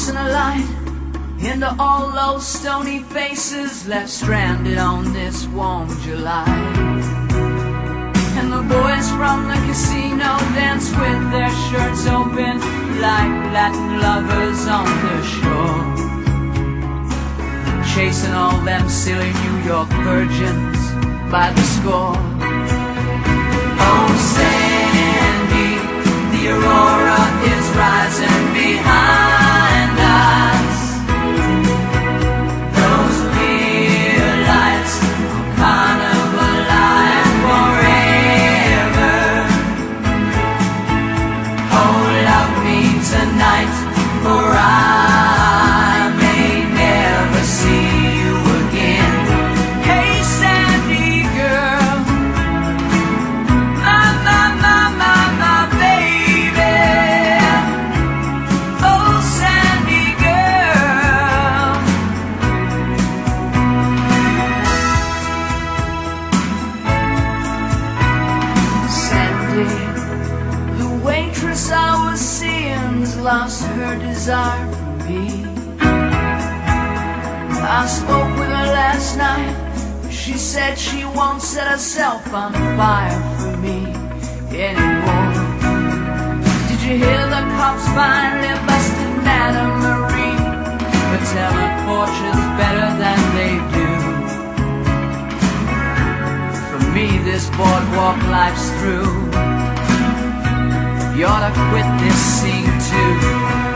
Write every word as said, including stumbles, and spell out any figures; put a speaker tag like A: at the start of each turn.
A: tossing a light into all those stony faces left stranded on this warm July. And the boys from the casino dance with their shirts open like Latin lovers on the shore, chasing all them silly New York virgins by the score. Oh Sandy, the aurora is rising behind us. Those pier lights are kind of alive forever. Oh, love me tonight, for I may never see you again. Hey Sandy girl, my, my, my, my, my baby. Oh Sandy girl. Sandy, the waitress I was seeing's lost her desire for me. I spoke with her last night. She said she won't set herself on fire for me anymore. Did you hear the cops finally busted Madame Marie for telling fortunes better than they do? For me this boardwalk life's through. You ought to quit this scene too.